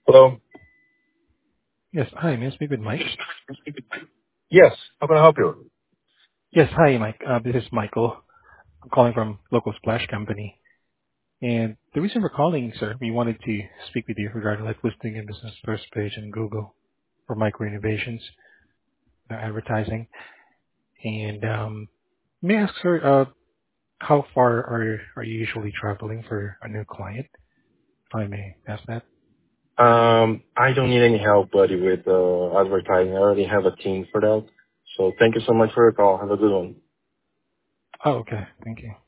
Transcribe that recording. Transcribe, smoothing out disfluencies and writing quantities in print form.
Hello? Yes. Hi, may I speak with Mike? Yes. How can I help you? Yes. Hi, Mike. This is Michael. I'm calling from local splash company. And the reason we're calling, sir, we wanted to speak with you regarding like listing your business first page in Google for micro innovations, advertising. And may I ask, sir, how far are you usually traveling for a new client? If I may ask that. I don't need any help, buddy, with advertising. I already have a team for that. So thank you so much for your call. Have a good one. Oh, okay. Thank you.